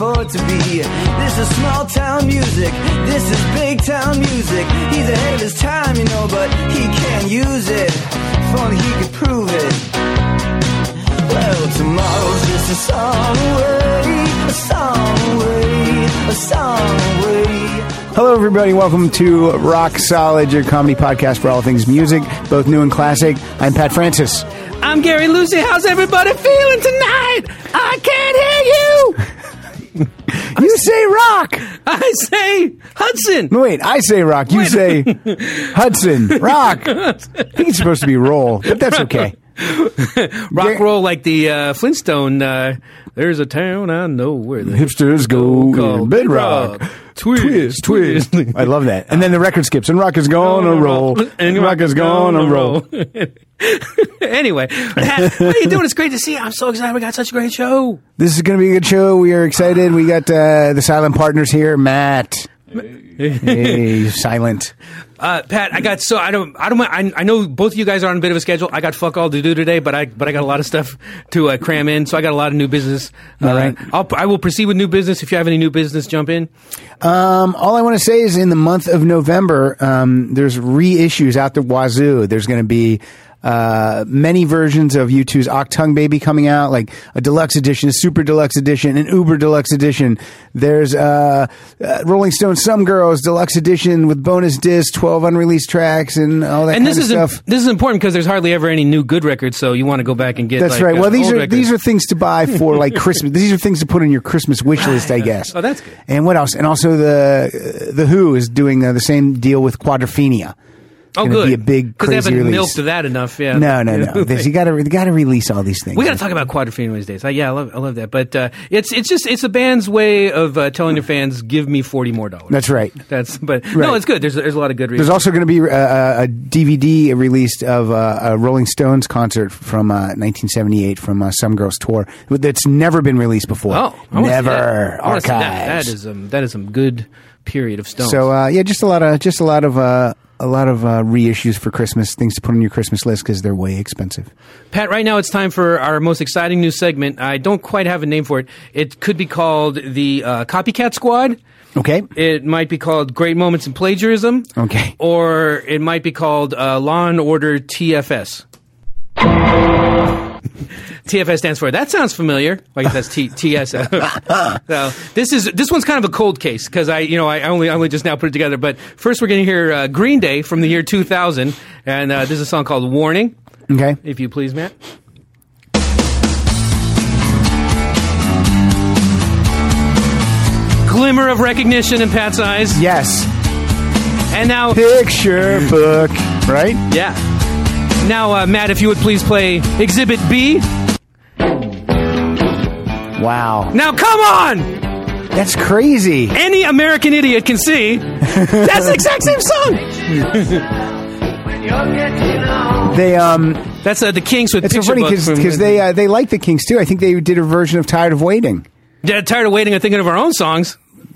afford to be. This is small town music, this is big town music. He's ahead of his time, you know, but he can't use it. If only he could prove it. Well, tomorrow's just a song away, a song away, a song away. Hello, everybody. Welcome to Rock Solid, your comedy podcast for all things music, both new and classic. I'm Pat Francis. I'm Gary Lucy. How's everybody feeling tonight? I can't hear you. You say rock. I say Hudson. No, wait, I say rock. You say Hudson. Rock. I think it's supposed to be roll, but that's okay. Rock roll like the Flintstone. There's a town I know where the hipsters go called bedrock. Twist. I love that. And then the record skips, and rock is gonna roll. And rock is gonna roll. Anyway, Pat, what are you doing? It's great to see you. I'm so excited. We got such a great show. This is going to be a good show. We are excited. We got the silent partners here. Matt. Hey, silent. Pat, I know both of you guys are on a bit of a schedule. I got fuck all to do today, but I got a lot of stuff to cram in, so I got a lot of new business. All right. I will proceed with new business. If you have any new business, jump in. All I want to say is in the month of November, there's reissues out the wazoo. There's going to be many versions of U2's Achtung Baby coming out, like a deluxe edition, a super deluxe edition, an uber deluxe edition. There's Rolling Stone Some Girls deluxe edition with bonus disc, 12 unreleased tracks, and all that kind of stuff. This is important because there's hardly ever any new good records, so you want to go back and get. That's right. Well, these are things to buy for like Christmas. These are things to put on your Christmas wish list, I guess. Oh, that's good. And what else? And also the Who is doing the same deal with Quadrophenia. Oh, good. Be a big crazy because they haven't release. milked that enough. Yeah. No. You got to release all these things. We got to talk about Quadrophenia these days. I love that. But it's a band's way of telling their fans, give me $40 more. That's right. No, it's good. There's a lot of good reasons. There's also going to be a DVD released of a Rolling Stones concert from 1978 from Some Girls Tour that's never been released before. Oh, never archives. That is some good period of Stones. So just a lot of reissues for Christmas, things to put on your Christmas list because they're way expensive. Pat, right now it's time for our most exciting new segment. I don't quite have a name for it. It could be called the Copycat Squad. Okay. It might be called Great Moments in Plagiarism. Okay. Or it might be called Law and Order TFS. TFS stands for, that sounds familiar. I guess that's TSF. So this one's kind of a cold case because I only just now put it together. But first we're going to hear Green Day from the year 2000, and this is a song called Warning. Okay. If you please, Matt. Glimmer of recognition in Pat's eyes. Yes. And now picture book, right? Yeah. Now, Matt, if you would please play Exhibit B. Wow. Now, come on! That's crazy. Any American idiot can see that's the exact same song. That's the Kinks with It's Picture so funny Book because they like the Kinks too. I think they did a version of Tired of Waiting. Yeah, Tired of Waiting and thinking of our own songs.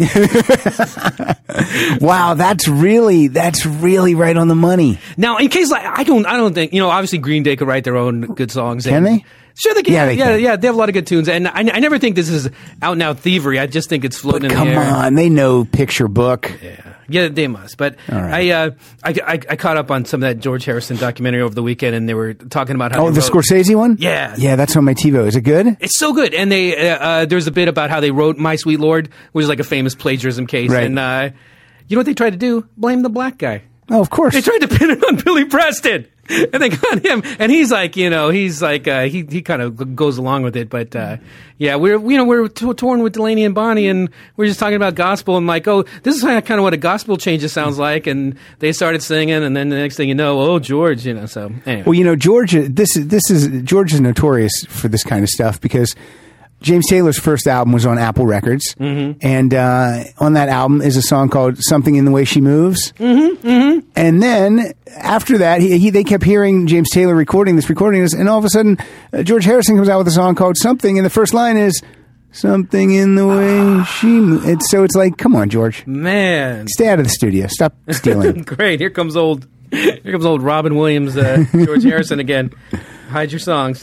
Wow, that's really right on the money. Now, in case I don't think obviously Green Day could write their own good songs. Can they? Sure, they can. Yeah, they can. Yeah, they have a lot of good tunes, and I never think this is out and out thievery. I just think it's floating in the air. Come on, they know Picture Book. Yeah, they must. But right. I caught up on some of that George Harrison documentary over the weekend, and they were talking about how. Oh, the Scorsese one? Yeah, that's on my TiVo. Is it good? It's so good, and they there's a bit about how they wrote "My Sweet Lord," which is like a famous plagiarism case, right. And you know what they tried to do? Blame the black guy. Oh, of course. They tried to pin it on Billy Preston. And they got him, and he's like, he kind of goes along with it, but we're torn with Delaney and Bonnie, and we're just talking about gospel, and like, oh, this is kind of what a gospel changes sounds like, and they started singing, and then the next thing you know, oh, George, so anyway. Well, George, George is notorious for this kind of stuff because James Taylor's first album was on Apple Records, mm-hmm. and on that album is a song called "Something in the Way She Moves." Mm-hmm, mm-hmm. And then after that, they kept hearing James Taylor recording, and all of a sudden, George Harrison comes out with a song called "Something," and the first line is "Something in the way she moves." So it's like, come on, George, man, stay out of the studio, stop stealing. Great, here comes old Robin Williams, George Harrison again. Hide your songs.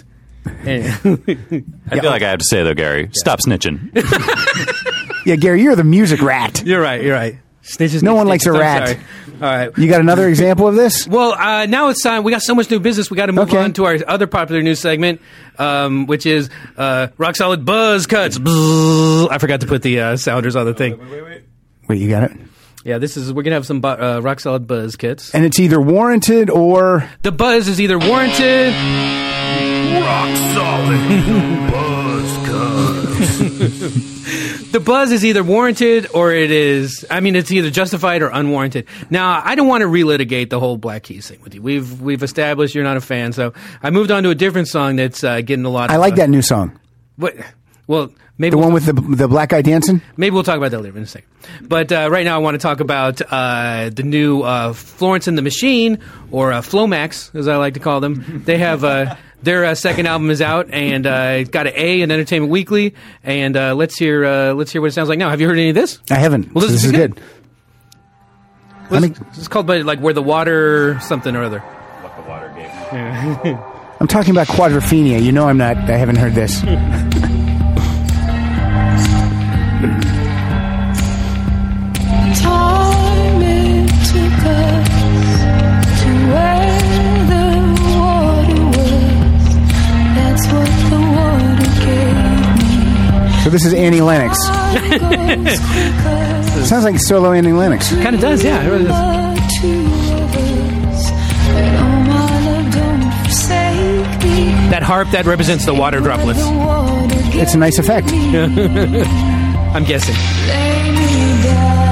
Anyway. I feel like I have to say, though, Gary, stop snitching. Yeah, Gary, you're the music rat. You're right. Snitches. No one likes a I'm rat. sorry. All right. You got another example of this? Well, now it's time. We got so much new business. We got to move Okay. on to our other popular news segment, which is Rock Solid Buzz Cuts. Bzzz. I forgot to put the sounders on the thing. Wait, you got it? Yeah, we're gonna have some Rock Solid Buzz Kits. And it's either warranted or... The buzz is either warranted. Rock solid buzz cuts. The buzz is either warranted or it's either justified or unwarranted. Now, I don't want to relitigate the whole Black Keys thing with you. We've established you're not a fan, so I moved on to a different song that's getting a lot. I like that new song. What? Well, maybe The one with the black guy dancing? maybe we'll talk about that later in a second. But right now, I want to talk about the new Florence and the Machine, or Flomax, as I like to call them. They have their second album is out, and it got an A in Entertainment Weekly. And let's hear what it sounds like now. Have you heard any of this? I haven't. Well, So this is good. It's called like Where the Water something or other. What the water gave me. I'm talking about Quadrophenia. You know I haven't heard this. Time it took us to where the water was. That's what the water gave me. So this is Annie Lennox. Time goes quicker. Sounds like solo Annie Lennox. Kind of does, yeah. It really does. The two of us. But oh my love, don't forsake me. That harp that represents the water droplets. The water It's a nice effect. I'm guessing. lay me down.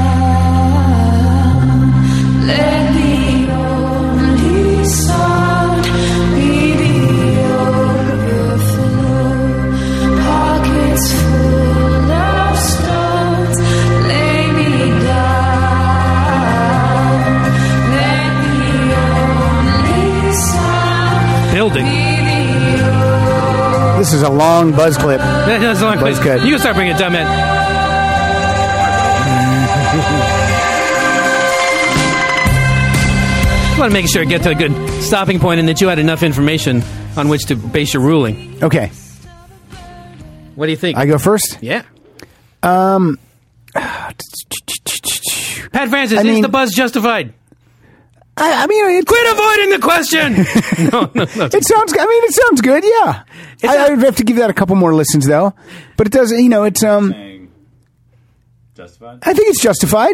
Let the only sound be the overflow. Pockets full of stones. Lay me down. Let the only sound Building. be the This is a long buzz clip. That's a long Buzz clip. cut. You can start bringing it down, man. I want to make sure I get to a good stopping point and that you had enough information on which to base your ruling. Okay, What do you think? I go first. Yeah. Pat Francis, I is mean- the buzz justified? I mean, Quit avoiding the question! no. it sounds good. Yeah, I would have to give that a couple more listens though. But it does. It's Saying justified? I think it's justified.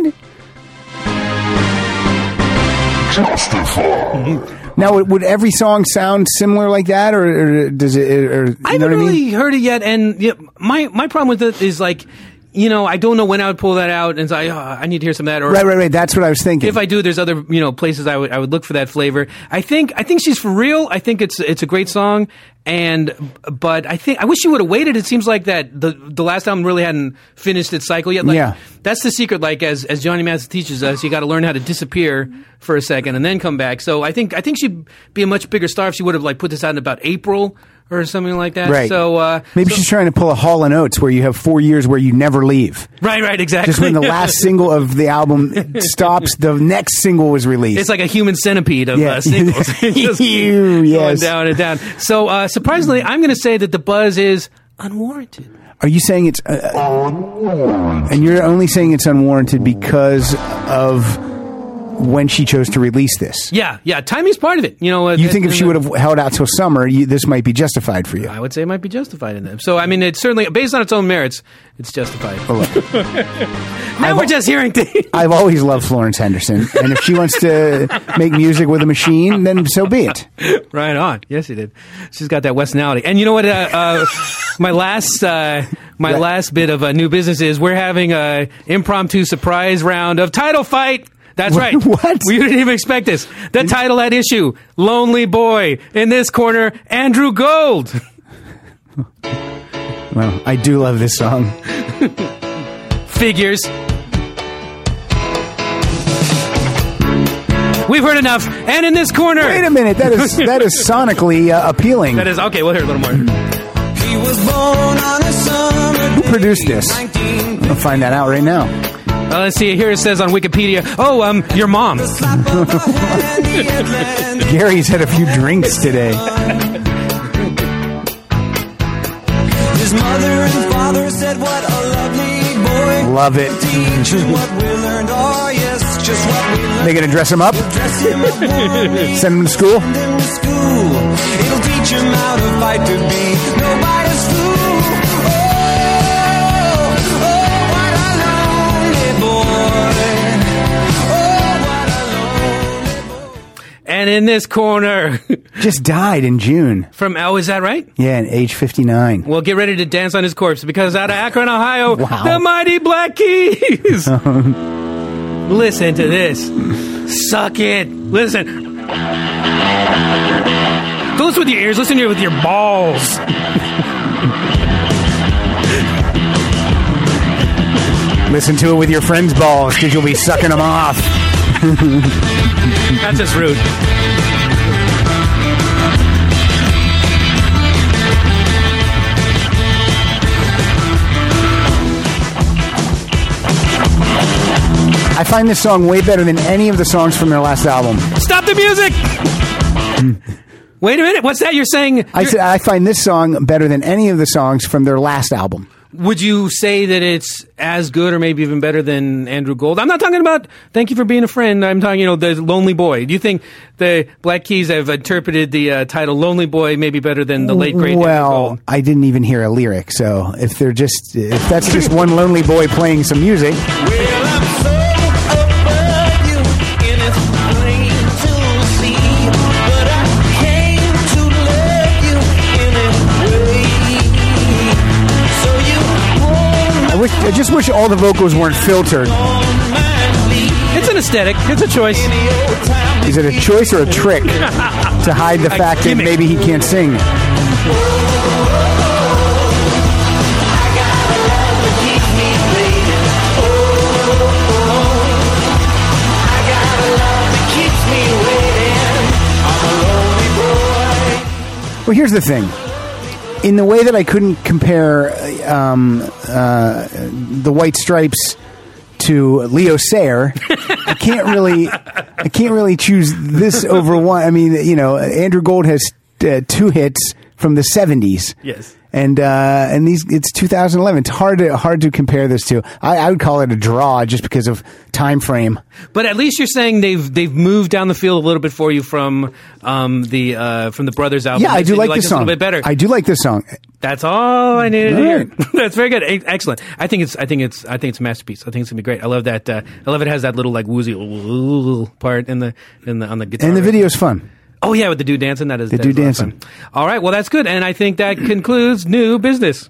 Now, would every song sound similar like that, or does it? Or, you I know haven't what I really mean? heard it yet, and my problem with it is like, I don't know when I would pull that out and say, I need to hear some of that. Or Right. That's what I was thinking. if I do, there's other places I would look for that flavor. I think she's for real. I think it's a great song, but I wish she would have waited. It seems like that the last album really hadn't finished its cycle yet. Like, Yeah. that's the secret. Like as Johnny Mathis teaches us, you got to learn how to disappear for a second and then come back. So I think she'd be a much bigger star if she would have like put this out in about April or something like that. Right. So Maybe she's trying to pull a Hall & Oates where you have 4 years where you never leave. right, exactly. Just when the last single of the album stops, the next single was released. It's like a human centipede of Yeah. singles. Just Ew, yes. going down and down. So surprisingly, I'm going to say that the buzz is unwarranted. Are you saying it's and you're only saying it's unwarranted because of when she chose to release this? Yeah. Timing's part of it. You think if she would have held out till summer, this might be justified for you? I would say it might be justified in them. So, I mean, it's certainly, based on its own merits, it's justified. Now we're just hearing things. I've always loved Florence Henderson, and if she wants to make music with a machine, then so be it. Right on. Yes, he did. She's got that Westonality. And you know what? My last bit of new business is we're having a impromptu surprise round of Title Fight. That's right. What? We didn't even expect this. The title at issue, Lonely Boy. In this corner, Andrew Gold. Well, I do love this song. Figures. We've heard enough. And in this corner. Wait a minute, that is sonically appealing. That is, okay, we'll hear a little more. He was born on a summer Who produced this? I'll find that out right now. Let's see. Here it says on Wikipedia. Oh, your mom. Gary's had a few drinks today. His mother and father said, what a lovely boy. Love it. Teach him what we learned. Oh, yes, just what we learned. They gonna dress him up? Dress him up warmly. Send him to school? Send him to school. It'll teach him how to fight to be nobody's fool. Oh, what a lonely boy. Oh, what a lonely boy. And in this corner, Just died in June. is that right? Yeah, at age 59. Well, get ready to dance on his corpse because out of Akron, Ohio, Wow. the mighty Black Keys. Listen to this. Suck it. Listen. Don't listen with your ears. Listen to it with your balls. Listen to it with your friend's balls because you'll be sucking them off. That's just rude. I find this song way better than any of the songs from their last album. Stop the music. Wait a minute. What's that you're saying? I find this song better than any of the songs from their last album. Would you say that it's as good or maybe even better than Andrew Gold? I'm not talking about Thank You for Being a Friend. I'm talking, the Lonely Boy. Do you think the Black Keys have interpreted the title Lonely Boy maybe better than the late great Andrew Gold? I didn't even hear a lyric, so if that's just one lonely boy playing some music. Well, I'm so above you, and it's plain to see. But I came to love you anyway. So you won't I just wish all the vocals weren't filtered. mind me It's an aesthetic. It's a choice. any old time. Is it a choice or a trick to hide the fact that gimmick. maybe he can't sing? Well, here's the thing. In the way that I couldn't compare the White Stripes to Leo Sayer, I can't really choose this over one. I mean, Andrew Gold has 2 hits from the 70s. Yes. And it's 2011. It's hard to compare this to. I would call it a draw just because of time frame. But at least you're saying they've moved down the field a little bit for you from the Brothers album. Yeah, I do like this song. A little bit better. I do like this song. That's all I needed to All hear. right. That's very good. Excellent. I think it's a masterpiece. I think it's gonna be great. I love that. I love it has that little like woozy part on the guitar. And the video's fun. Oh yeah, with the dude dancing. That is dude a lot of dancing. fun. All right. Well, that's good. And I think that concludes new business.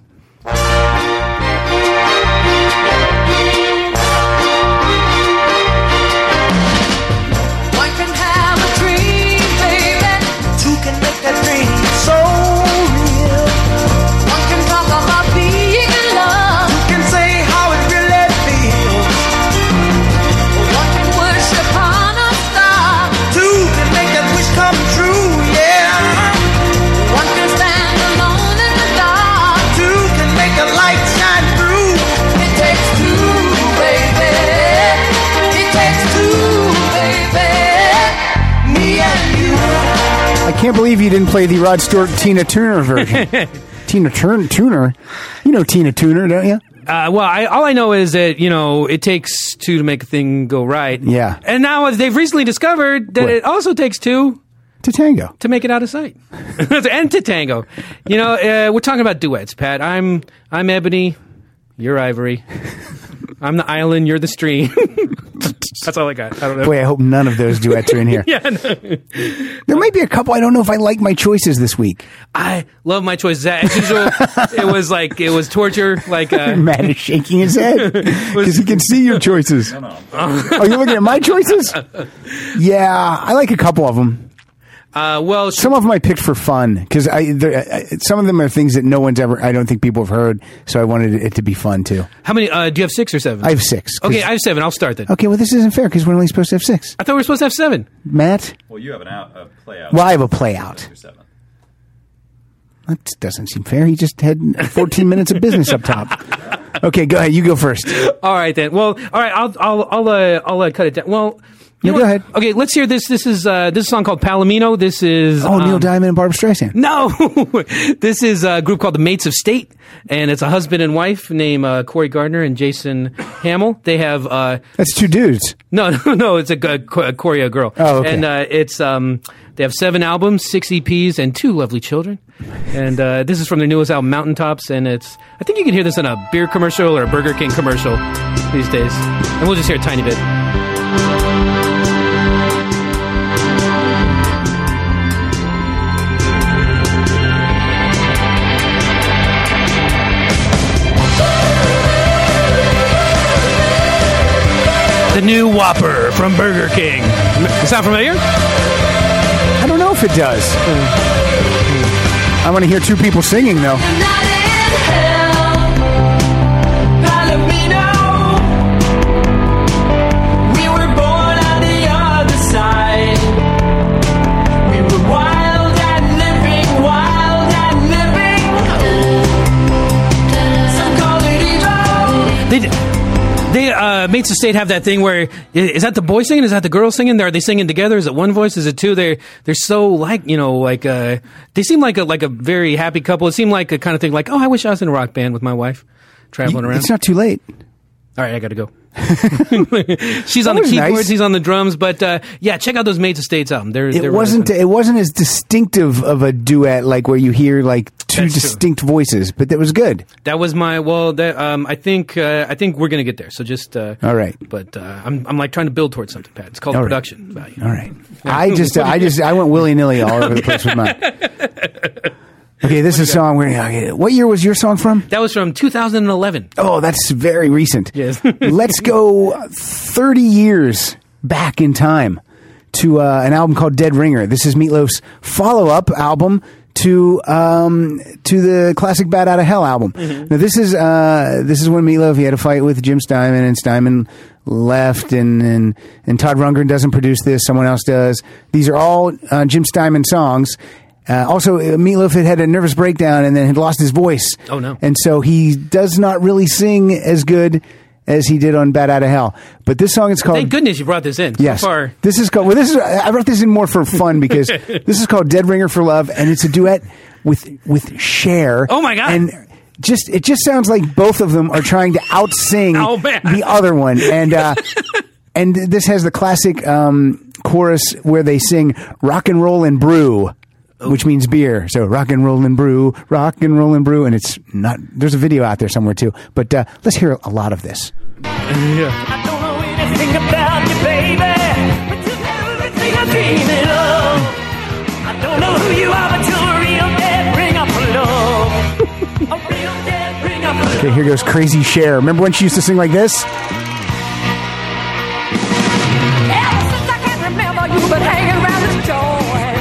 One can have a dream, baby. Two can make that dream so real. One can talk about being in love. Two can say how it really feels. One can wish upon a star. Two can make that wish come true, yeah. One can stand alone in the dark. Two can make the light shine through. It takes two, baby. It takes two, baby. Me and you. I can't believe you didn't play the Rod Stewart Tina Turner version. Tina Turner? You know Tina Turner, don't you? Well, all I know is that it takes 2 to make a thing go right. Yeah. And now they've recently discovered that What? it also takes 2 To tango. to make it out of sight, and to tango. We're talking about duets, Pat. I'm Ebony, you're Ivory. I'm the island, you're the stream. That's all I got. I don't know. Boy, I hope none of those duets are in here. Yeah, no. There might be a couple. I don't know if I like my choices this week. I love my choices. As usual, it was torture. Like Matt is shaking his head because he can see your choices. Are you looking at my choices? Yeah, I like a couple of them. Some of them I picked for fun because some of them are things that no one's ever. I don't think people have heard, so I wanted it to be fun too. how many? Do you have 6 or 7? I have 6. Okay, I have 7. I'll start then. Okay, well, this isn't fair because we're only supposed to have 6. I thought we were supposed to have 7. Matt? Well, you have a play out. Well, I have a play out. That doesn't seem fair. He just had 14 minutes of business up top. Okay, go ahead. You go first. All right then. Well, all right. I'll cut it down. Well, No, go ahead. Okay, let's hear this. This is a song called Palomino. This is Neil Diamond and Barbra Streisand. No, this is a group called the Mates of State, and it's a husband and wife named Corey Gardner and Jason Hamill. They have That's two dudes. no, it's a Corey, a girl. Oh, okay. And it's they have 7 albums, 6 EPs, and 2 lovely children. And this is from their newest album, Mountaintops, and I think you can hear this in a beer commercial or a Burger King commercial these days. And we'll just hear a tiny bit. The new Whopper from Burger King. Sound familiar? I don't know if it does. I want to hear 2 people singing, though. They Mates of State have that thing where is that the boy singing? Is that the girl singing? Are they singing together? Is it one voice? Is it 2? They're so like they seem like a very happy couple. It seemed like a kind of thing like, oh, I wish I was in a rock band with my wife traveling around. It's not too late. All right, I got to go. She's on the keyboards, nice. He's on the drums, but check out those Mates of States album. It wasn't as distinctive of a duet like where you hear like 2 That's distinct voices, but that was good. That was my I think we're gonna get there. So just all right. But I'm like trying to build towards something, Pat. It's called All right. production value. All right. I went willy-nilly all over the place with mine. Okay, this is a song. What year was your song from? That was from 2011. Oh, that's very recent. Yes. Let's go 30 years back in time to an album called Dead Ringer. This is Meatloaf's follow-up album to the classic Bat Outta Hell album. Mm-hmm. Now this is when Meatloaf, he had a fight with Jim Steinman, and Steinman left, and Todd Rundgren doesn't produce this, someone else does. These are all Jim Steinman songs. Also, Meatloaf had a nervous breakdown and then had lost his voice. Oh, no. And so he does not really sing as good as he did on Bat Outta Hell. But this song is called... Thank goodness you brought this in. Yes. So far. This is called... I brought this in more for fun because this is called Dead Ringer for Love, and it's a duet with Cher. Oh, my God. And it just sounds like both of them are trying to out-sing the other one. And and this has the classic chorus where they sing Rock and Roll and Brew, which means beer. So rock and roll and brew, and it's not. There's a video out there somewhere too. But let's hear a lot of this. Yeah. I don't know anything about you, baby, but you're everything I'm dreaming of. I don't know who you are, but you're a real dead ringer for love. A real dead ringer for love. Okay, here goes Crazy Cher. Remember when she used to sing like this? Ever since I can remember, you've been hanging around this joint.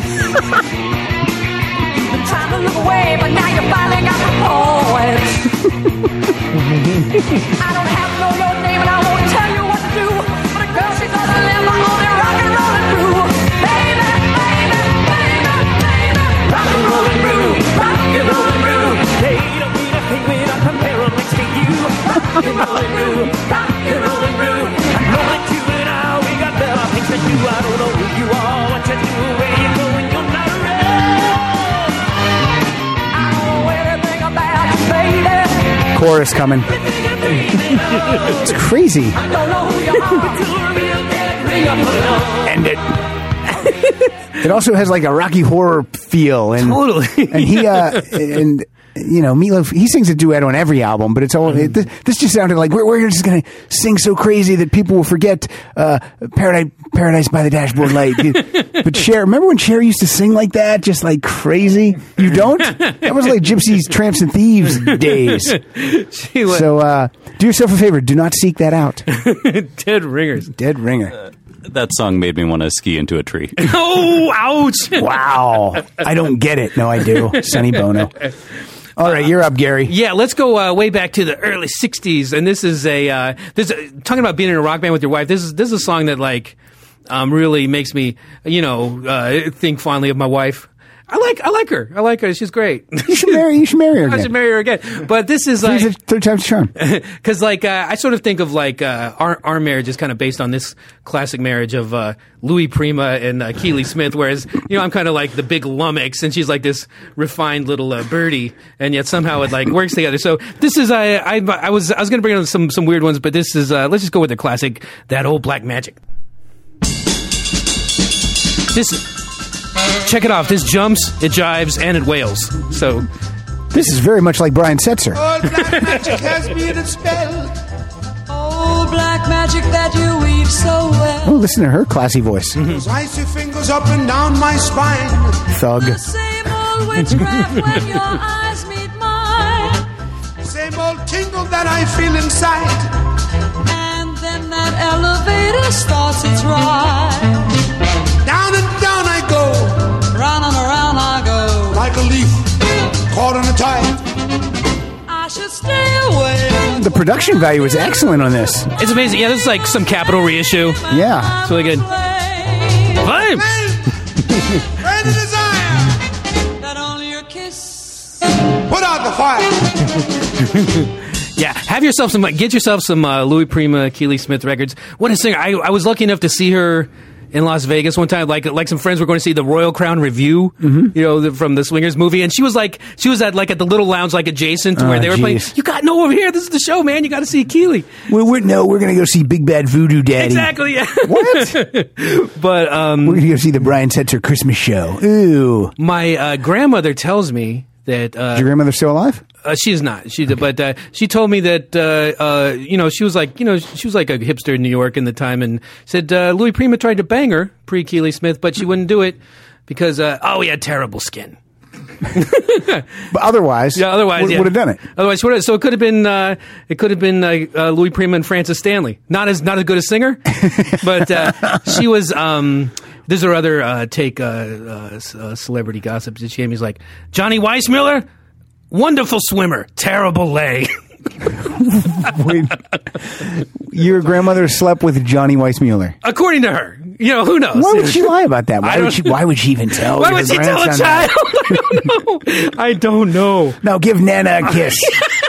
Been trying to look away, but now you finally got the point. I don't have to know your name, and I won't tell you what to do. But a girl, she doesn't live my only rock and rollin' brew. Baby, baby, baby, baby, rock and rollin' brew, rock and rollin' brew. They don't mean a thing when I compare them next to you. Rock and rollin' brew, rock and rollin' brew. I know that you and I, we got better things to do. I don't know who you are, what you do, where you go, and you're not around. I don't know everything about you, baby. Chorus coming. It's crazy. I don't know who you are, but you're a real dead ringer for love. End it. It also has like a Rocky Horror feel, and Totally. and he and you know Meatloaf, he sings a duet on every album, but it's all this just sounded like we're just gonna sing so crazy that people will forget Paradise by the Dashboard Light. But Cher, remember when Cher used to sing like that, just like crazy? You don't? That was like Gypsies, Tramps, and Thieves days. She was So do yourself a favor, do not seek that out. Dead Ringers. Dead Ringer. That song made me want to ski into a tree. Oh, ouch! Wow. I don't get it. No, I do. Sonny Bono. All right, you're up, Gary. Yeah, let's go way back to the early '60s, and this is talking about being in a rock band with your wife. This is a song that really makes me think fondly of my wife. I like her. I like her. She's great. You should marry her I again. should marry her again. But this is like Third time's a charm. because like I sort of think of like our marriage is kind of based on this classic marriage of Louis Prima and Keely Smith, whereas I'm kind of like the big lummox and she's like this refined little birdie, and yet somehow it like works together. So this is I was going to bring on some weird ones, but this is let's just go with the classic, That Old Black Magic. Check it off. This jumps, it jives, and it wails. So This is very much like Brian Setzer. Old black magic has me in a spell. Old black magic that you weave so well. Oh, listen to her classy voice. Those icy fingers up and down my spine. Thug. The same old witchcraft when your eyes meet mine. Same old tingle that I feel inside. And then that elevator starts its ride. Down and down I go, Round and around I go. like a leaf caught in a tide. I should stay away. The production value is excellent on this. it's amazing. Yeah, this is like some Capitol reissue. Yeah. It's really good. Fine. Rain of desire, That only your kiss. put out the fire. Yeah, have yourself some. Get yourself some Louis Prima, Keely Smith records. What a singer! I was lucky enough to see her in Las Vegas one time. Like some friends were going to see the Royal Crown Review, from the Swingers movie, and she was at the little lounge like adjacent to where they were playing. You got no over here. This is the show, man. You got to see Keely. We're going to go see Big Bad Voodoo Daddy. Exactly. Yeah. What? But We're going to go see the Brian Setzer Christmas show. Ooh. my grandmother tells me that Is your grandmother still alive? she is not. She told me that she was like a hipster in New York in the time, and said Louis Prima tried to bang her pre Keely Smith, but she wouldn't do it because he had terrible skin. But otherwise, would have done it. Otherwise, so it could have been Louis Prima and Frances Stanley. Not as good a singer, but she was. There's her other take celebrity gossip. Jamie's like, Johnny Weissmuller, wonderful swimmer, terrible lay. Wait, your grandmother slept with Johnny Weissmuller. According to her, who knows? Why would she lie about that? Why would she even tell? Why her would she tell a grandson child? that? I don't know. Now give Nana a kiss.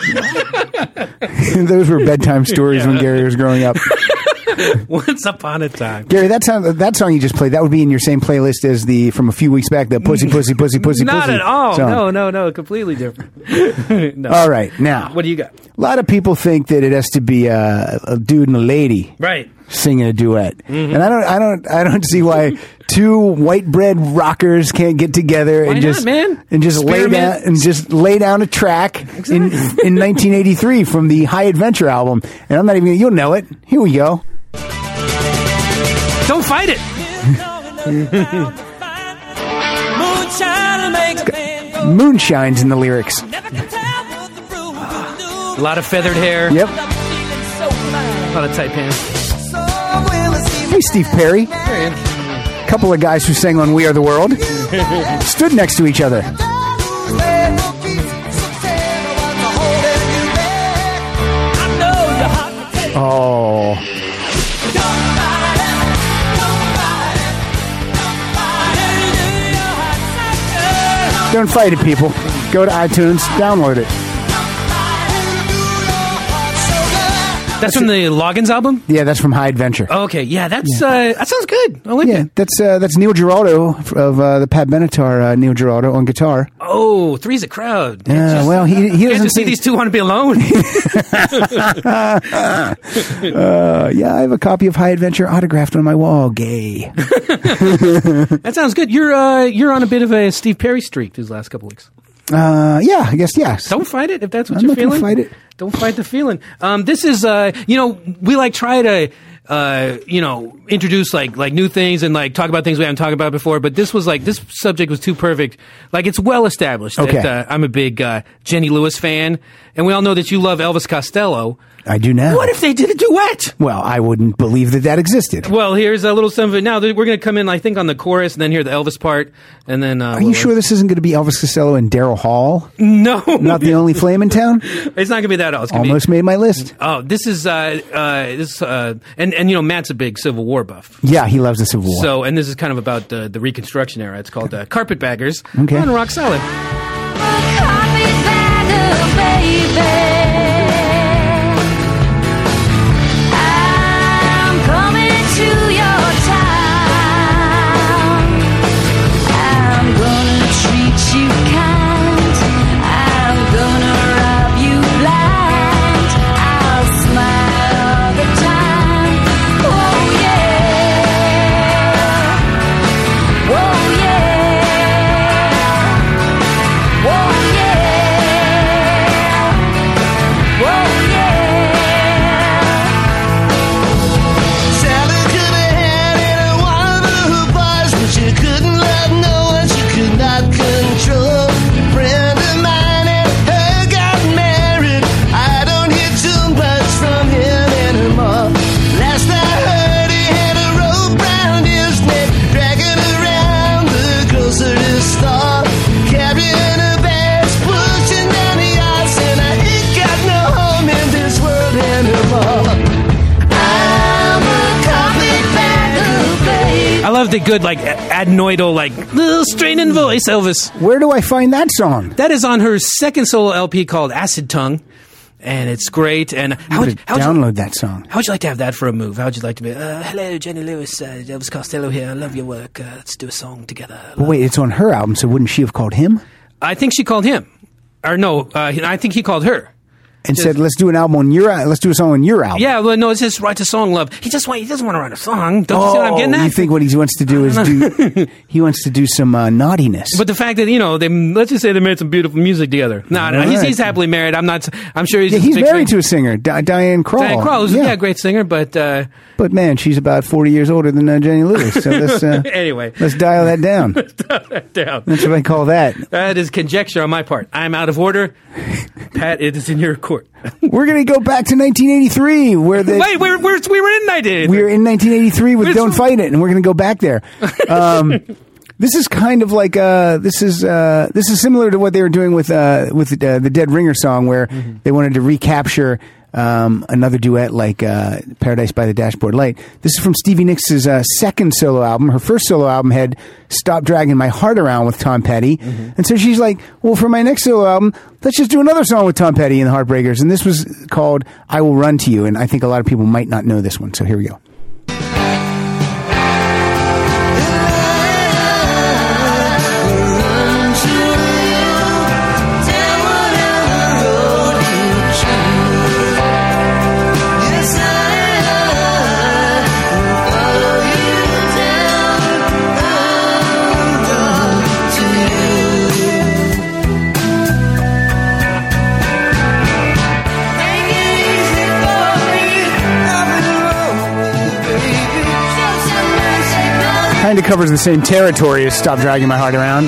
Those were bedtime stories when Gary was growing up. Once upon a time. Gary, that song you just played, that would be in your same playlist as from a few weeks back, the Pussy, Pussy, Pussy, Pussy, Not Pussy at all. song. No, completely different. No. All right, now. What do you got? A lot of people think that it has to be a dude and a lady Right. singing a duet. And I don't see why two white bread rockers can't get together and Why just not, man? and just lay down a track in 1983 from the High Adventure album. And I'm not even you'll know it. Here we go. Don't fight it. Moonshine's in the lyrics. A lot of feathered hair. Yep. A lot of tight pants. Hey, Steve Perry. Couple of guys who sang on We Are the World stood next to each other. Oh. Don't fight it, people. Go to iTunes, download it. That's from the Loggins album? Yeah, that's from High Adventure. Oh, okay. Yeah, that sounds good. I like Yeah, it. that's Neil Giraldo of the Pat Benatar. Neil Giraldo on guitar. Oh, Three's a Crowd. Well, he Can't doesn't just see sing. these two want to be alone. Yeah, I have a copy of High Adventure autographed on my wall. Gay. That sounds good. You're on a bit of a Steve Perry streak these last couple weeks. Yeah, I guess yes. Don't fight it if that's what I'm you're not gonna feeling. fight it. Don't fight the feeling. This is, we try to, introduce like new things and like talk about things we haven't talked about before. But this subject was too perfect. Like it's well established Okay. that I'm a big Jenny Lewis fan, and we all know that you love Elvis Costello. I do now. What if they did a duet? Well, I wouldn't believe that existed. Well, here's a little some of it now. We're going to come in, I think, on the chorus and then hear the Elvis part. And then, Are you sure this isn't going to be Elvis Costello and Daryl Hall? No. Not the only flame in town? It's not going to be that. It's gonna Almost made my list. Oh, this is, and you know, Matt's a big Civil War buff. Yeah, he loves the Civil War. So, and this is kind of about the Reconstruction era. It's called Carpetbaggers Okay. on Rock Solid. Carpetbagger, baby. I'm coming to your town. I'm gonna treat you kind. I'm gonna rob you blind. I'll smile all the time. Oh yeah. Oh yeah. Oh yeah. Oh yeah. Sally could have had any one of her boys, but she couldn't love no one she could not control. A friend of mine and her got married. I don't hear too much from him anymore. Last I heard, he had a rope round his neck, dragging around the grocery store, carrying a bag, pushing down the aisle, saying I ain't got no home in this world anymore. I'm a carpetbagger, baby. I love the good, like, adenoidal, like, little straining voice, Elvis. Where do I find that song? That is on her second solo LP called Acid Tongue, and it's great. And I'm going to download that song. how would you like to have that for a move? How would you like to be, hello, Jenny Lewis, Elvis Costello here, I love your work, let's do a song together. But wait, it's on her album, so wouldn't she have called him? I think she called him. Or no, I think he called her. And said, let's do an album on your let's do a song on your album. Yeah, well, no, it's just write a song, love. He doesn't want to write a song. Don't you see what I'm getting at? You think what he wants to do is he wants to do some naughtiness. But the fact that, you know, let's just say they made some beautiful music together. No, he's right. He's happily married. I'm sure he's yeah, just a he's big married fan. to a singer, Diane Krall. Diane Krall, who's a great singer, but But man, she's about 40 years older than Jenny Lewis. So let's anyway, let's dial that down. down. That's what I call that. That is conjecture on my part. I'm out of order. Pat, it is in your court. We're going to go back to 1983, where the Wait, we were in 1983. we were in 1983 with Which- "Don't Fight It," and we're going to go back there. This is kind of like this is similar to what they were doing with the Dead Ringer song, where they wanted to recapture another duet like "Paradise by the Dashboard Light." This is from Stevie Nicks' second solo album. Her first solo album had "Stop Dragging My Heart Around" with Tom Petty, and so she's like, "Well, for my next solo album, let's just do another song with Tom Petty and the Heartbreakers." And this was called "I Will Run to You," and I think a lot of people might not know this one. So here we go. Kind of covers the same territory as "Stop Dragging My Heart Around."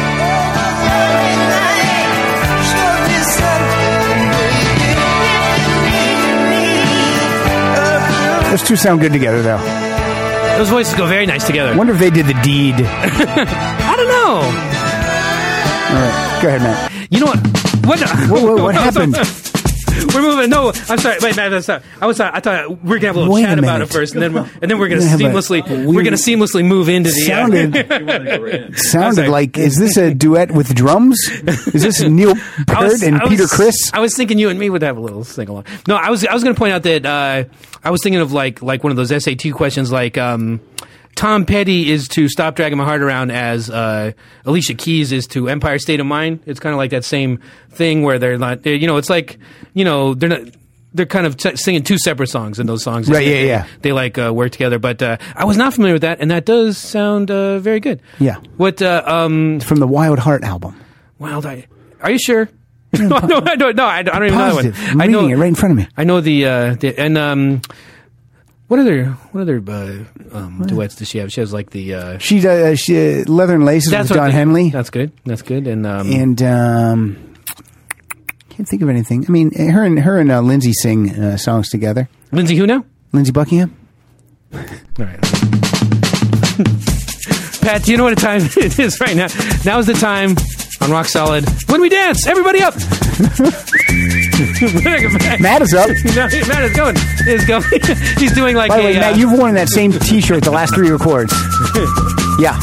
Those two sound good together, though. Those voices go very nice together. I wonder if they did the deed. I don't know. All right, go ahead, Matt. You know what? Whoa, what happened? We're moving. No, I'm sorry. Wait, Matt, I'm sorry. I thought we were gonna have a little Wait chat a about it minute. first, and then we're gonna Have a seamlessly move into the. Sounded like, is this a duet with drums? Is this Neil Peart and Peter Criss? I was thinking you and me would have a little sing along. No, I was going to point out that I was thinking of like one of those SAT questions, like Tom Petty is to "Stop Dragging My Heart Around" as Alicia Keys is to "Empire State of Mind." It's kind of like that same thing where they're not, it's like, they're not. They're kind of singing two separate songs in those songs. Right, yeah. They like work together, but I was not familiar with that, and that does sound very good. Yeah. What From the Wild Heart album. Wild Eye? Are you sure? No, I don't know. I don't even know that Positive. one. I'm I know reading it right in front of me. I know the and what other duets does she have? She has like the She Leather and Laces with what Don they- Henley. That's good. That's good. And And Can't think of anything. I mean, her and Lindsay sing songs together. Lindsay who now? Lindsay Buckingham. All right. Pat, do you know what time it is right now? Now is the time on Rock Solid when we dance. Everybody up. Matt is up. No, Matt is going. He's doing like By the way, Matt, you've worn that same T-shirt the last 3 records. Yeah.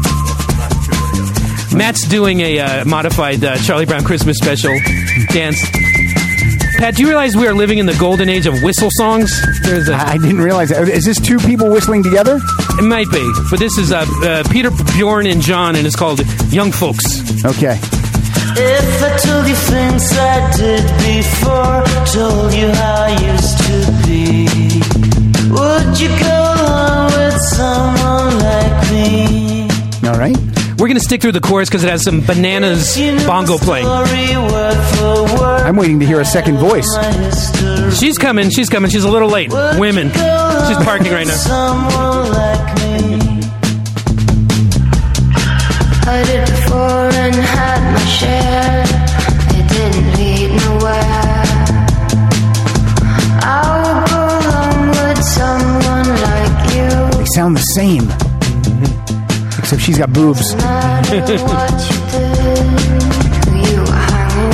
Matt's doing a modified Charlie Brown Christmas special dance. Pat, do you realize we are living in the golden age of whistle songs? I didn't realize that. Is this 2 people whistling together? It might be, but this is Peter, Bjorn, and John, and it's called Young Folks. Okay. If I told you things I did before, told you how I used to be, would you go along with someone like me? All right. We're going to stick through the chorus because it has some bananas bongo playing. I'm waiting to hear a second voice. She's coming. She's a little late. Women. She's parking right now. Someone like me. I did before and had my share. It didn't lead nowhere. I would go along with someone like you. They sound the same. Except she's got boobs. No matter what you did, who you were hanging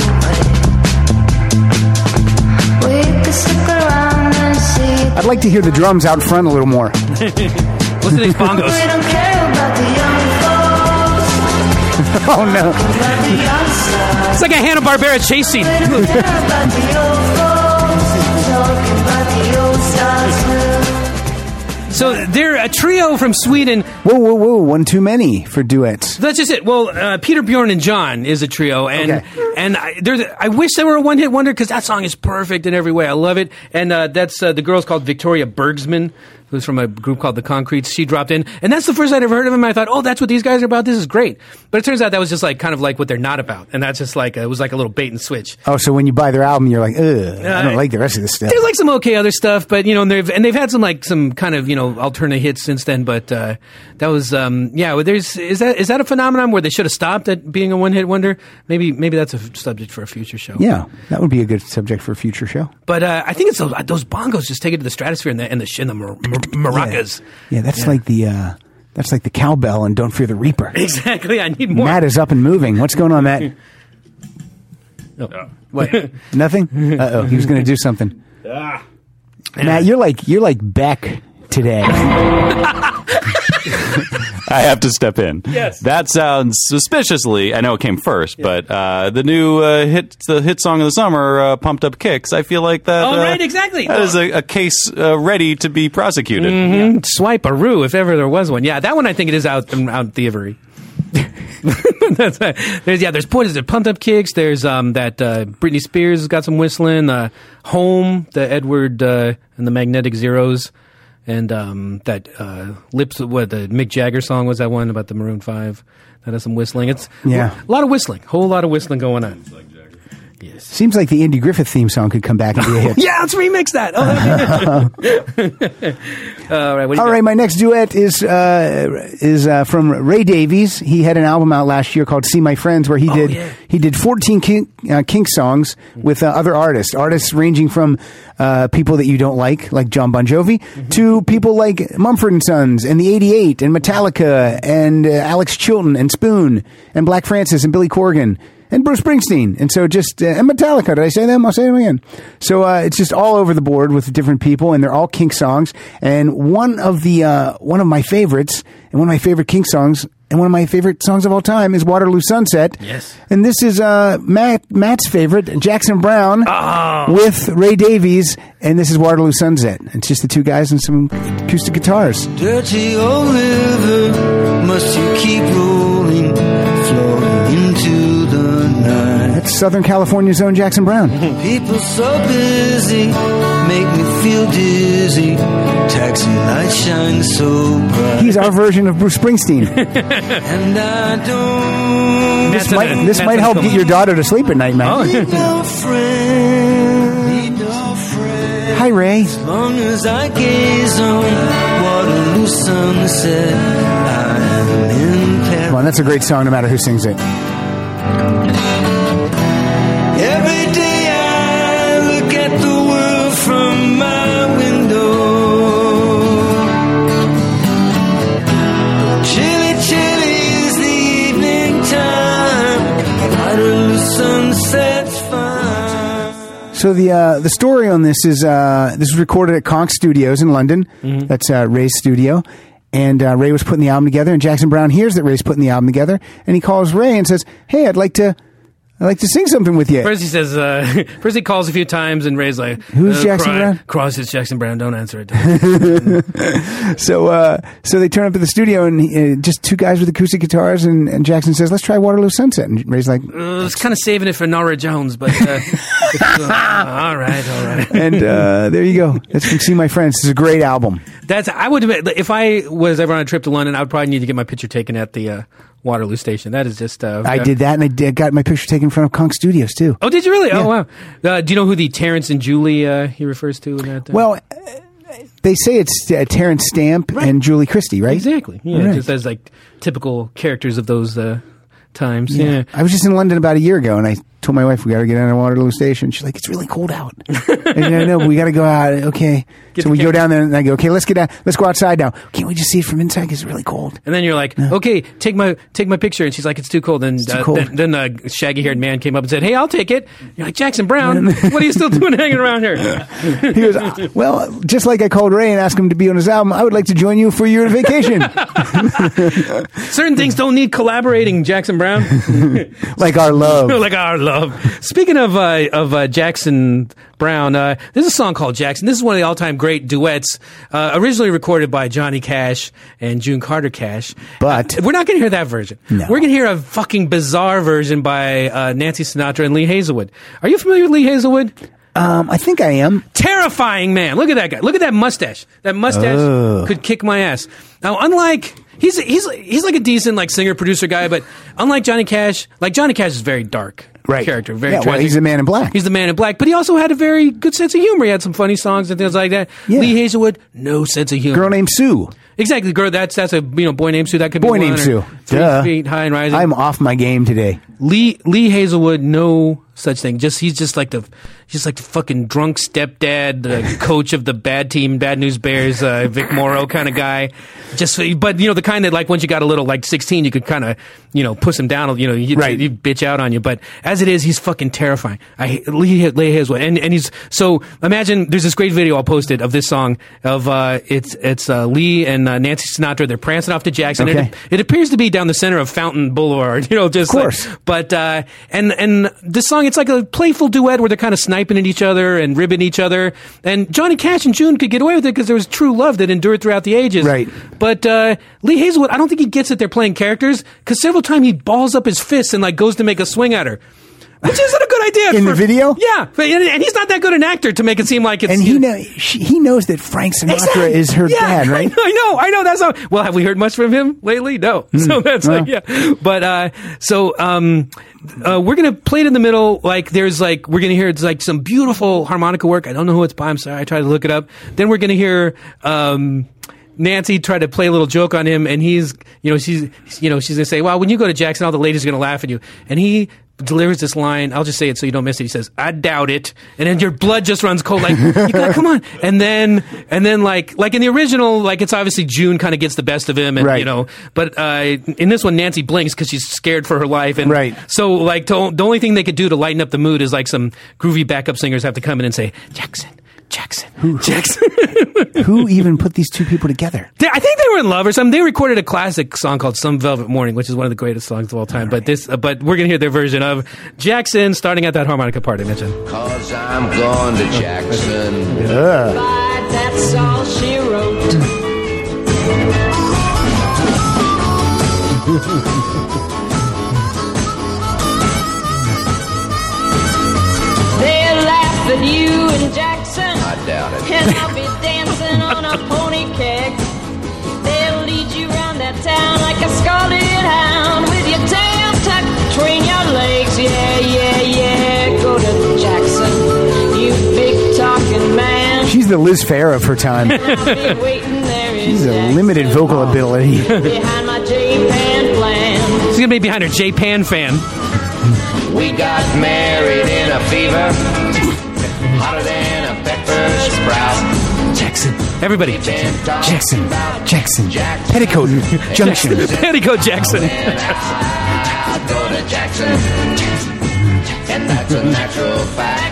with. We could stick around and see. I'd like to hear the drums out front a little more. Listen to these bongos. We don't care about the young folks. Oh, no. About the young stars. It's like a Hanna-Barbera chase scene. We don't care about the old folks. Talking about the old stars too. So they're a trio from Sweden. Whoa. One too many for duets. That's just it. Well, Peter, Bjorn, and John is a trio, and I wish they were a one-hit wonder because that song is perfect in every way. I love it, and that's the girl's called Victoria Bergsman, who's from a group called The Concretes. She dropped in, and that's the first I'd ever heard of them. I thought, oh, that's what these guys are about. This is great. But it turns out that was just like kind of like what they're not about, and that's just like it was like a little bait and switch. Oh, so when you buy their album, you're like, ugh, I don't like the rest of this stuff. There's like some okay other stuff, but you know, and they've had some kind of alternate hits since then. But that was is that a phenomenon where they should have stopped at being a one-hit wonder? Maybe that's a subject for a future show. Yeah, that would be a good subject for a future show. But I think it's those bongos just take it to the stratosphere and the maracas. Yeah, that's like the cowbell and Don't Fear the Reaper. Exactly. I need more. Matt is up and moving. What's going on, Matt? What? Nothing? Uh-oh. He was going to do something. Matt, you're like Beck today. I have to step in. Yes. That sounds suspiciously. I know it came first, but the new hit song of the summer, "Pumped Up Kicks." I feel like that. Oh, right, exactly. That is a case ready to be prosecuted. Mm-hmm. Yeah. Swipe-a-roo, if ever there was one. Yeah, that one I think it is out thievery. There's Pumped Up Kicks. There's that Britney Spears has got some whistling. Home, the Edward and the Magnetic Zeros. And that Lips, what the Mick Jagger song was that one about the Maroon 5 that has some whistling. It's a lot of whistling, whole lot of whistling going on. Yes. Seems like the Andy Griffith theme song could come back and be a hit. Yeah, let's remix that. All right, my next duet is from Ray Davies. He had an album out last year called "See My Friends," where he did 14 Kink songs with other artists ranging from people that you don't like John Bon Jovi, to people like Mumford & Sons and the 88 and Metallica and Alex Chilton and Spoon and Black Francis and Billy Corgan and Bruce Springsteen. And so and Metallica. Did I say them? I'll say them again. So it's just all over the board with different people, and they're all Kink songs. And one of my favorites, and one of my favorite Kink songs, and one of my favorite songs of all time is Waterloo Sunset. Yes. And this is Matt's favorite, Jackson Browne, with Ray Davies, and this is Waterloo Sunset. It's just the two guys and some acoustic guitars. Dirty old river, must you keep rolling, flowing into the night. That's Southern California's own Jackson Browne. People so busy, make me feel dizzy. Taxi lights shine so bright. He's our version of Bruce Springsteen. And I don't. This might help get your daughter to sleep at night, Matt. Need no friend. Need no friend. Hi, Ray. As long as I gaze on Waterloo Sunset, I'm in paradise. Come on, that's a great song no matter who sings it. Every day from my window. Chilly, chilly is the evening time. Waterloo sunset's fine. So the story on this is this was recorded at Conch Studios in London. That's Ray's studio. And Ray was putting the album together, and Jackson Browne hears that Ray's putting the album together, and he calls Ray and says, "Hey, I'd like to sing something with you." First he says, first he calls a few times, and Ray's like, Who's Jackson Browne? Cross, it's Jackson Browne, don't answer it. So they turn up at the studio, and just two guys with acoustic guitars, and Jackson says, "Let's try Waterloo Sunset." And Ray's like, I was kind of saving it for Nora Jones, but all right. and there you go. That's from See My Friends. It's a great album. I would admit, if I was ever on a trip to London, I would probably need to get my picture taken at the Waterloo Station. That is just... I did that, and I got my picture taken in front of Conch Studios, too. Oh, did you really? Yeah. Oh, wow. Do you know who the Terrence and Julie he refers to in that? Well, they say it's Terrence Stamp and Julie Christie, right? Exactly. Yeah, Right. just as like typical characters of those times. Yeah. I was just in London about a year ago, and I told my wife we got to get down to Waterloo Station. She's like, "It's really cold out." And I know, but we got to go out. Okay, so we go down there, and I go, "Okay, let's get out. Let's go outside now. Can't we just see it from inside? 'Cause it's really cold." And then you're like, "Okay, take my picture." And she's like, "It's too cold." And too cold. then a shaggy-haired man came up and said, "Hey, I'll take it." You're like, "Jackson Browne, what are you still doing hanging around here?" He goes, "Well, just like I called Ray and asked him to be on his album, I would like to join you for your vacation." Certain things don't need collaborating, Jackson Browne. Like our love. Like our love. Speaking of Jackson Browne, there's a song called Jackson. This is one of the all-time great duets, originally recorded by Johnny Cash and June Carter Cash. But we're not going to hear that version. No. We're going to hear a fucking bizarre version by Nancy Sinatra and Lee Hazelwood. Are you familiar with Lee Hazelwood? I think I am. Terrifying man. Look at that guy. Look at that mustache. That mustache could kick my ass. Now, unlike he's like a decent like singer producer guy, but unlike Johnny Cash, is very dark. Right. Character, very Yeah, well, tragic. he's the Man in Black. He's the Man in Black, but he also had a very good sense of humor. He had some funny songs and things like that. Yeah. Lee Hazelwood, no sense of humor. Girl Named Sue. Exactly, girl. That's a boy named Sue. That could be Boy one Named or Sue. 3 Duh. feet high and rising. I'm off my game today. Lee Hazelwood, no such thing. He's just like the fucking drunk stepdad, the coach of the bad team, Bad News Bears, Vic Morrow kind of guy. But the kind that like once you got a little like 16, you could kind of push him down. He'd bitch out on you. But as it is, he's fucking terrifying. I hate Lee Hazelwood, and he's so. Imagine there's this great video I'll posted of this song of it's Lee and Nancy Sinatra. They're prancing off to Jackson. Okay. It appears to be down the center of Fountain Boulevard. Just Of course. But and this song, it's like a playful duet where they're kind of sniping at each other and ribbing each other. And Johnny Cash and June could get away with it because there was true love that endured throughout the ages. Right. But Lee Hazelwood, I don't think he gets that they're playing characters because several times he balls up his fists and like goes to make a swing at her. Which isn't a good idea. In the video? Yeah. And he's not that good an actor to make it seem like it's... And he knows that Frank Sinatra is her dad, right? I know. That's how... Well, have we heard much from him lately? No. So that's But, we're going to play it in the middle. Like, we're going to hear like some beautiful harmonica work. I don't know who it's by. I'm sorry. I tried to look it up. Then we're going to hear... Nancy tried to play a little joke on him, and she's going to say, "Well, when you go to Jackson, all the ladies are going to laugh at you." And he delivers this line. I'll just say it so you don't miss it. He says, "I doubt it," and then your blood just runs cold. Like, you gotta, come on. And then like in the original, like it's obviously June kind of gets the best of him, and right. But in this one, Nancy blinks because she's scared for her life, and right. So like the only thing they could do to lighten up the mood is like some groovy backup singers have to come in and say, Jackson. Who even put these two people together? I think they were in love or something. They recorded a classic song called "Some Velvet Morning," which is one of the greatest songs of all time. But we're gonna hear their version of Jackson, starting at that harmonica part I mentioned. 'Cause I'm going to Jackson. But that's all she wrote. They'll laugh at you in Jackson. I doubt it. And I'll be dancing on a pony keg. They'll lead you around that town like a scalded hound with your tail tucked between your legs. Yeah. Go to Jackson, you big talking man. She's the Liz Phair of her time. I'll be waiting there in She's a Jackson limited vocal ability. behind my J-Pan plan. She's gonna be behind her J-Pan fan. We got married in a fever, hotter than a pepper Jackson. Everybody. Jackson. Petticoat Junction. Petticoat Jackson. I go to Jackson, and that's a natural fact.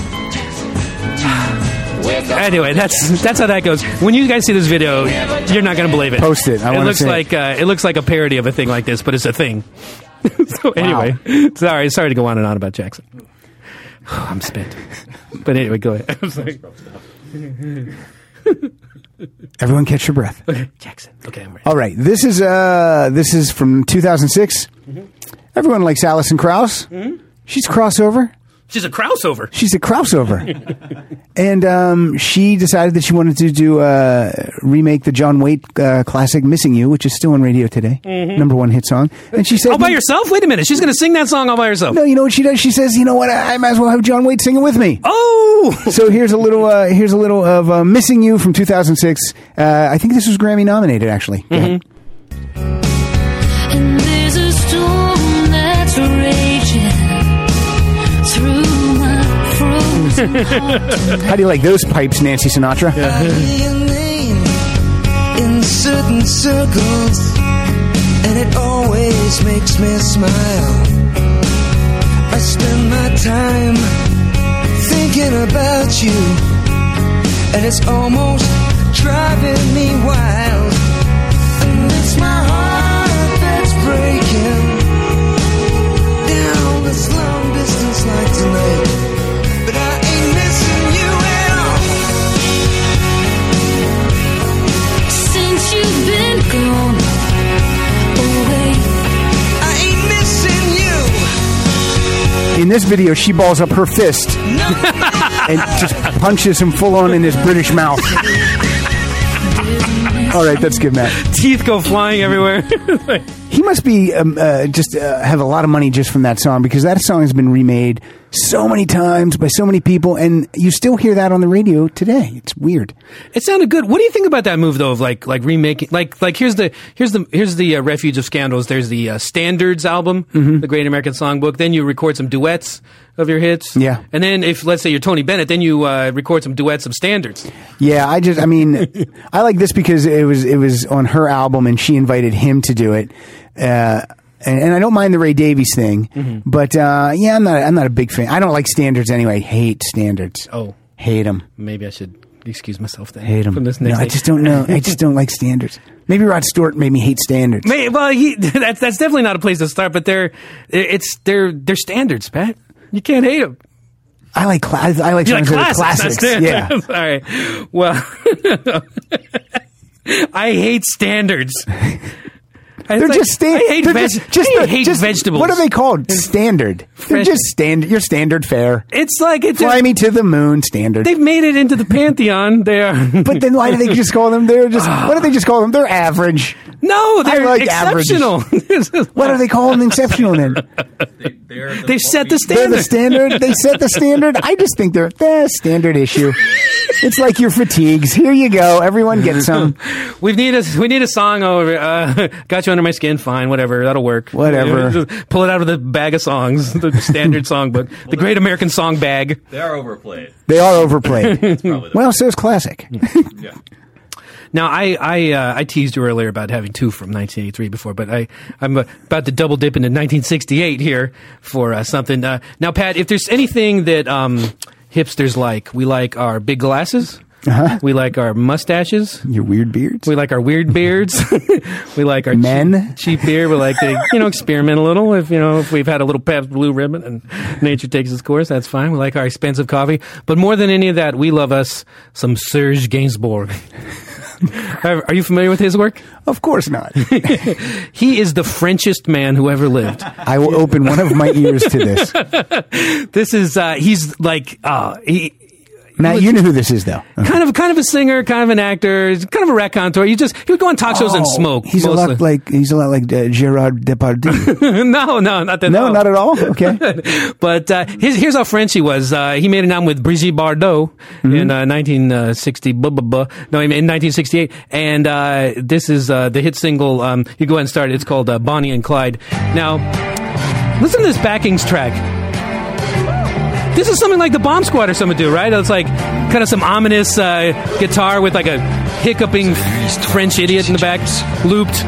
Anyway, that's how that goes. When you guys see this video, you're not going to believe it. Post it. I wanna see it. It looks like a parody of a thing like this, but it's a thing. So anyway, sorry to go on and on about Jackson. I'm spent. But anyway, go ahead. I'm sorry. Everyone catch your breath. Okay, Jackson. Okay, I'm ready. All right. This is from 2006. Everyone likes Alison Krauss. She's a crossover. She's a crossover. She's a crossover. And she decided that she wanted to remake the John Waite classic "Missing You," which is still on radio today. Number one hit song. And she said, all by yourself? Wait a minute. She's going to sing that song all by herself. No, you know what she does? She says, you know what? I might as well have John Waite sing it with me. Oh! So here's a little of "Missing You" from 2006. I think this was Grammy nominated, actually. And there's a storm that's raging through my frozen heart. How do you like those pipes, Nancy Sinatra? I hear your name in certain circles, and it always makes me smile. I spend my time thinking about you, and it's almost driving me wild. And it's my heart that's breaking down this long distance like tonight. But I ain't missing you at all. Since you've been gone away, I ain't missing you. In this video, she balls up her fist and just punches him full on in his British mouth. All right, that's good, Matt. Teeth go flying everywhere. He must be have a lot of money just from that song, because that song has been remade so many times by so many people, and you still hear that on the radio today. It's weird. It sounded good. What do you think about that move, though, of like remaking? Like here's the Refuge of Scandals. There's the Standards album, the Great American Songbook. Then you record some duets of your hits. Yeah. And then if, let's say, you're Tony Bennett, then you record some duets of standards. Yeah, I mean, I like this because it was on her album and she invited him to do it. And I don't mind the Ray Davies thing, but yeah, I'm not a big fan. I don't like standards anyway. I hate standards. Oh, hate them. Maybe I should excuse myself then. Hate them. From this No, next I just don't know. I just don't like standards. Maybe Rod Stewart made me hate standards. That's definitely not a place to start. But they're standards, Pat. You can't hate them. I like songs that are classics. Yeah. All right. Well, I hate standards. They're just standard. I hate vegetables. What are they called? Standard. They're just standard. Your standard fare. It's like Fly Me to the Moon. Standard. They've made it into the pantheon. They are. But then why do they just call them? Why do they just call them? They're average. No, they're like exceptional. Why do they call them exceptional then? They've set the standard. They're the standard. They set the standard. I just think they're standard issue. It's like your fatigues. Here you go. Everyone gets some. We need a song over. Got you under my skin. Fine, whatever. That'll work. Whatever. Just pull it out of the bag of songs, the standard songbook, the Great American Song bag. They are overplayed. Well, so is classic. Yeah. Now, I teased you earlier about having two from 1983 before, but I'm about to double dip into 1968 here for something. Now, Pat, if there's anything that hipsters like, we like our big glasses. Uh-huh. We like our mustaches. Your weird beards. We like our weird beards. We like our men. Cheap beer. We like to, experiment a little. If we've had a little Pabst Blue Ribbon and nature takes its course, that's fine. We like our expensive coffee. But more than any of that, we love us some Serge Gainsbourg. Are you familiar with his work? Of course not. He is the Frenchest man who ever lived. I will open one of my ears to this. This is, he's like, Matt, you know who this is, though. Kind of a singer, kind of an actor, kind of a raconteur. He would go on talk shows and smoke. He's mostly. a lot like Gerard Depardieu. No, not that. No, not at all. Okay. But here's how French he was. He made an album with Brigitte Bardot in 1968, and this is the hit single. You go ahead and start it. It's called Bonnie and Clyde. Now, listen to this backings track. This is something like the Bomb Squad or something do, right? It's like kind of some ominous guitar with like a hiccuping French idiot in the back, looped.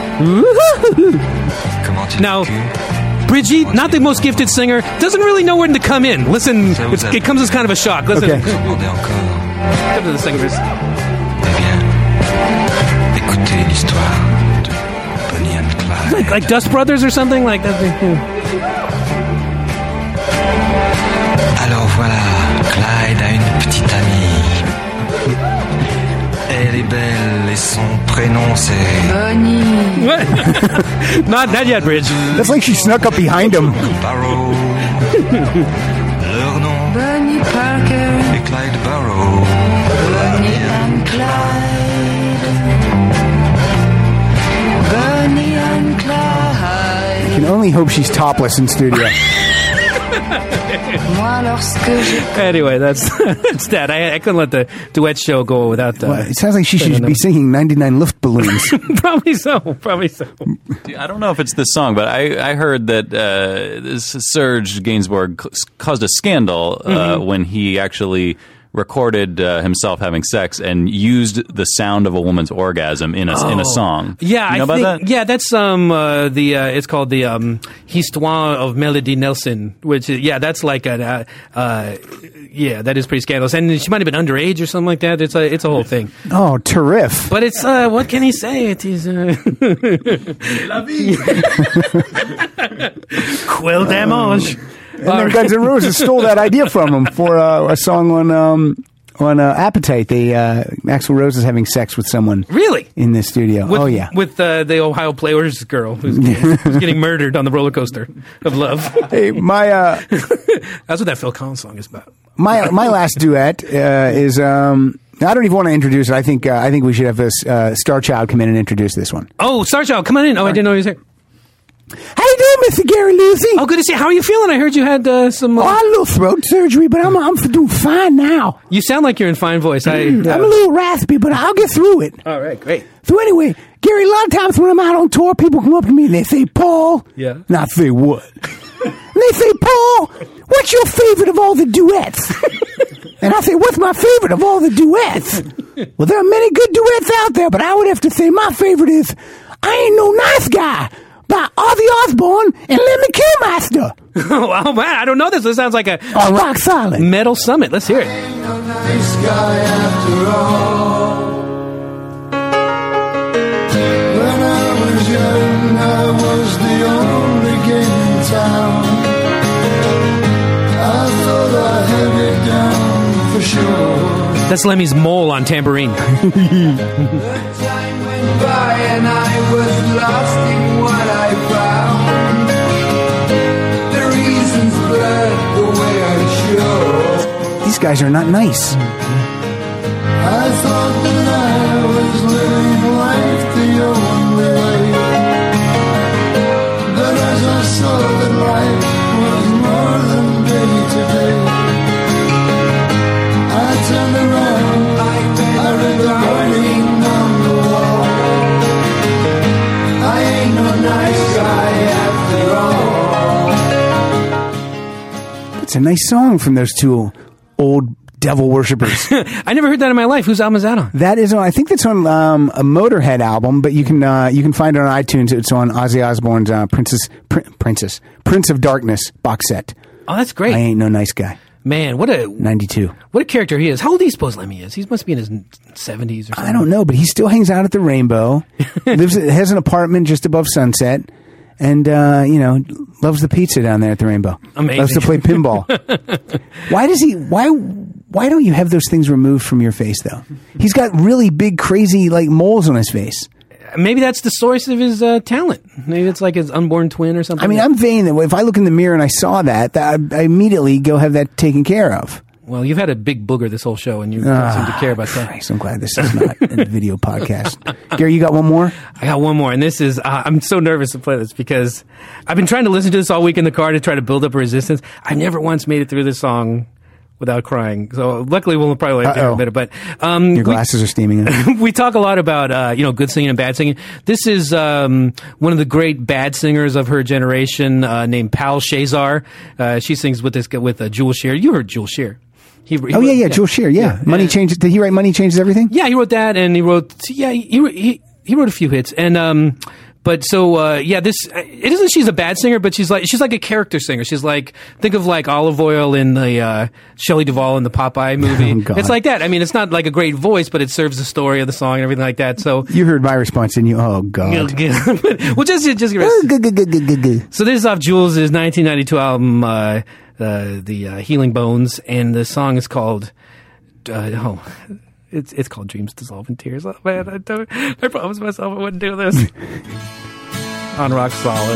Now, Brigitte, not the most gifted singer, doesn't really know when to come in. Listen, it comes as kind of a shock. Listen. Okay. Come to the singers. Écoutez l'histoire de Bonnie and Clyde. Like Dust Brothers or something like that. Alors voilà, Clyde a une petite amie. Elle est belle et son prénom c'est Bonnie. What? Not yet, Bridge. That's like she snuck up behind him. Barrow. Leur nom Bonnie Parker. est Clyde Barrow. Bonnie and Clyde. Bonnie and Clyde. I can only hope she's topless in studio. Moi, lorsque j'ai Anyway, that's that. I couldn't let the duet show go without. Well, it sounds like she should be singing 99 Luftballons. Probably so. Probably so. I don't know if it's this song, but I heard that Serge Gainsbourg caused a scandal when he actually recorded himself having sex and used the sound of a woman's orgasm in a song. Yeah, you know about that? Yeah, that's it's called the Histoire of Melody Nelson, which is, that's like that is pretty scandalous. And she might have been underage or something like that. It's a whole thing. Oh, terrific. But it's what can he say? It is La vie. Quel damage. And then Guns N' Roses stole that idea from him for a song on Appetite. Axl Rose is having sex with someone. Really? In the studio. With the Ohio Players girl who's getting murdered on the roller coaster of love. Hey, my that's what that Phil Collins song is about. my last duet is I don't even want to introduce it. I think we should have this Star Child come in and introduce this one. Oh, Star Child, come on in. Oh, I didn't know he was here. How you doing, Mr. Gary Lucy? Oh, good to see you. How are you feeling? I heard you had some. I had a little throat surgery, but I'm doing fine now. You sound like you're in fine voice. I'm a little raspy, but I'll get through it. All right, great. So anyway, Gary, a lot of times when I'm out on tour, people come up to me and they say, "Paul," Yeah. and I say, "What?" And they say, "Paul, what's your favorite of all the duets?" And I say, "What's my favorite of all the duets?" Well, there are many good duets out there, but I would have to say my favorite is "I Ain't No Nice Guy" by Ozzy Osbourne and Lemmy Kilmister. Oh, wow, man, I don't know this. This sounds like a Rock Solid. Metal Summit. Let's hear it. Ain't no nice guy after all. When I was young, I was the only game in town. I thought I had it down for sure. That's Lemmy's mole on tambourine. The time went by and I was lost in what I found. The reasons blurred the way I should. These guys are not nice. I thought that I was living life the only way. But as I saw that life was more than day to day, I turned around, I read the writing on the wall. I ain't no nice guy after all. It's a nice song from those two old devil worshippers. I never heard that in my life. Whose album is that on? That is on. I think that's on a Motorhead album, but you can find it on iTunes. It's on Ozzy Osbourne's Prince of Darkness box set. Oh, that's great. I Ain't No Nice Guy. Man, what a 92. What a character he is. How old do you suppose Lemmy is? He must be in his 70s or something. I don't know, but he still hangs out at the Rainbow. Has an apartment just above Sunset, and loves the pizza down there at the Rainbow. Amazing. Loves to play pinball. Why does he? Why don't you have those things removed from your face though? He's got really big, crazy like moles on his face. Maybe that's the source of his talent. Maybe it's like his unborn twin or something. I mean, I'm vain that if I look in the mirror and I saw that I immediately go have that taken care of. Well, you've had a big booger this whole show, and you don't seem to care about that. Christ, I'm glad this is not a video podcast. Gary, you got one more? I got one more, and this is, I'm so nervous to play this because I've been trying to listen to this all week in the car to try to build up a resistance. I never once made it through this song without crying. So luckily we'll probably like there in a minute. But Your glasses are steaming. we talk a lot about good singing and bad singing. This is one of the great bad singers of her generation, named Pal Shazar. She sings with Jules Shear. You heard Jules Shear. Jules Shear. Yeah. Money Changes. Did he write Money Changes Everything? Yeah, he wrote that, and he wrote a few hits, and but so this it isn't she's a bad singer, but she's like a character singer. She's like, think of like Olive Oyl in the Shelley Duvall in the Popeye movie. Oh, God. It's like that. I mean, it's not like a great voice, but it serves the story of the song and everything like that. So You heard my response, didn't you? Oh, God. well, just give us. So this is off Jules' 1992 album, the Healing Bones, and the song is called It's called Dreams Dissolve in Tears. Oh, man, I promised myself I wouldn't do this. On Rock Solid.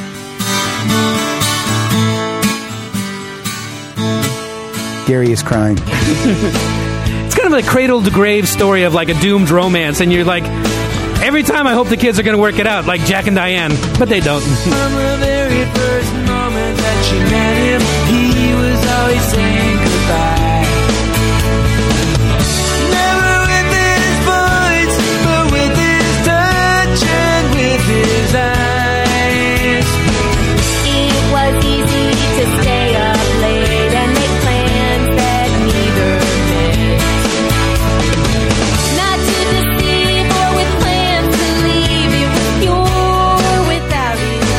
Gary is crying. It's kind of a cradle to grave story of like a doomed romance, and you're like, every time I hope the kids are going to work it out, like Jack and Diane, but they don't. From the very first moment that she met him, he was always saying goodbye. Never with his voice, but with his touch and with his eyes. It was easy to stay up late and make plans that neither met. Not to deceive or with plans to leave, it was pure without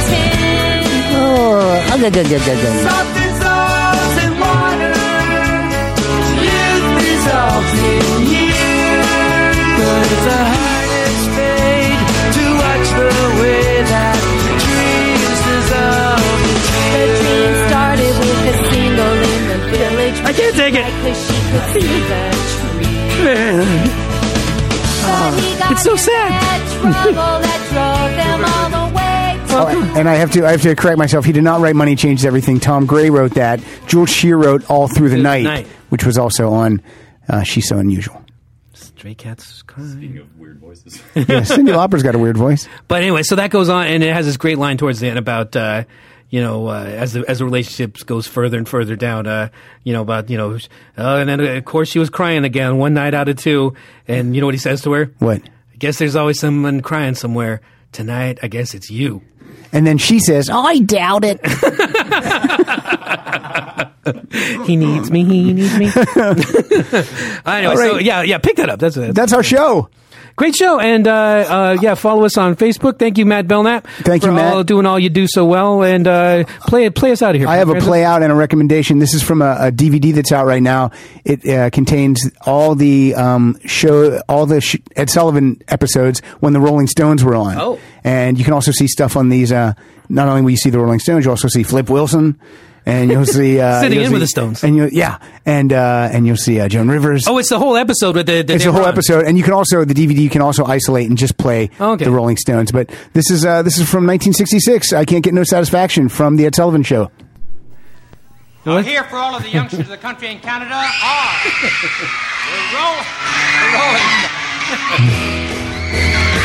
intent. Salt dissolves in water, youth dissolves in years. But it's a hardest fate to watch the way that dreams dissolve in The dream started with a single in the village. I can't take it. Because she could see the tree. It's so sad. Trouble that drove them all the way. And I have to correct myself. He did not write Money Changes Everything. Tom Gray wrote that. Jules Shear wrote All Through the Night, which was also on She's So Unusual. Stray Cats crying. Speaking of weird voices. Yeah, Cyndi Lauper's got a weird voice. But anyway, so that goes on, and it has this great line towards the end about, as the relationship goes further and further down, and then of course she was crying again one night out of two, and you know what he says to her? What? I guess there's always someone crying somewhere. Tonight, I guess it's you. And then she says, I doubt it. He needs me. Anyway, All right. so yeah, pick that up. That's our show. Great show, and follow us on Facebook. Thank you, Matt Belknap. Thank you, Matt. Doing all you do so well, and play us out of here. I have a play out and a recommendation. This is from a DVD that's out right now. It contains all the Ed Sullivan episodes when the Rolling Stones were on. Oh. And you can also see stuff on these. Not only will you see the Rolling Stones, you also see Flip Wilson. And you'll see sitting in with the Stones, and you'll see Joan Rivers. Oh, it's the whole episode with the. It's the whole episode, and you can also the DVD. You can also isolate and just play the Rolling Stones. But this is from 1966. I Can't Get No Satisfaction from the Ed Sullivan Show. Now, here for all of the youngsters of the country and Canada are the Rolling.